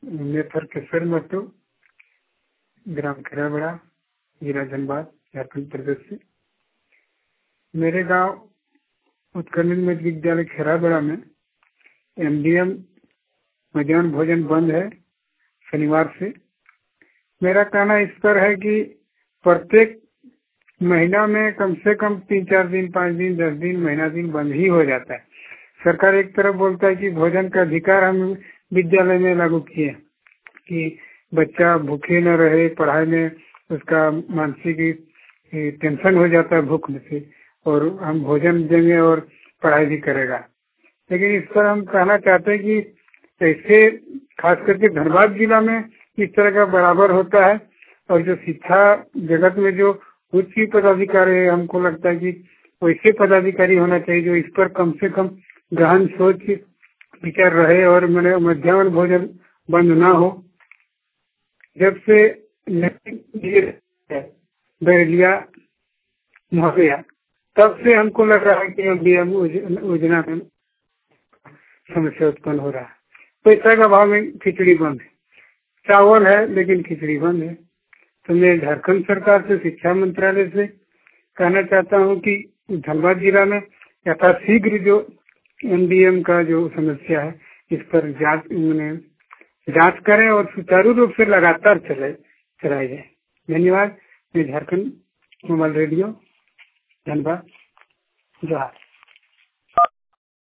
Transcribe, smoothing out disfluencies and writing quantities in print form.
मैं फरकेश्वर महतो, ग्राम खेराबड़ा, जिला धनबाद, झारखंड प्रदेश से। मेरे गांव उत्कर्ष मध्य विद्यालय खेराबड़ा में एमडीएम मध्याह्न भोजन बंद है शनिवार से। मेरा कहना इस पर है कि प्रत्येक महीना में कम से कम 3-4 दिन, 5 दिन, 10 दिन, महीना दिन बंद ही हो जाता है। सरकार एक तरफ बोलता है कि भोजन का अधिकार हम विद्यालय में लागू किए कि बच्चा भूखे न रहे, पढ़ाई में उसका मानसिक टेंशन हो जाता है भूख में से, और हम भोजन देंगे और पढ़ाई भी करेगा। लेकिन इस पर हम कहना चाहते हैं कि ऐसे खास करके धनबाद जिला में इस तरह का बराबर होता है, और जो शिक्षा जगत में जो उच्च पदाधिकारी है, हमको लगता है कि वैसे पदाधिकारी होना चाहिए जो इस पर कम से कम गहन सोच विचार रहे और मैंने मध्याह्न भोजन बंद ना हो। जब से बैरिया महोदया, तब से हमको लग रहा है कि एमडीएम योजना में समस्या उत्पन्न हो रहा है। पैसा का भाव में खिचड़ी बंद है, चावल है लेकिन खिचड़ी बंद है। तो मैं झारखंड सरकार से, शिक्षा मंत्रालय से कहना चाहता हूं कि धनबाद जिला में यथाशीघ्र जो एमडीएम का जो समस्या है इस पर जांच करें और सुचारू रूप से लगातार चलाई जाए। धन्यवाद। मैं झारखंड मोबाइल रेडियो धनबाद, जोहार।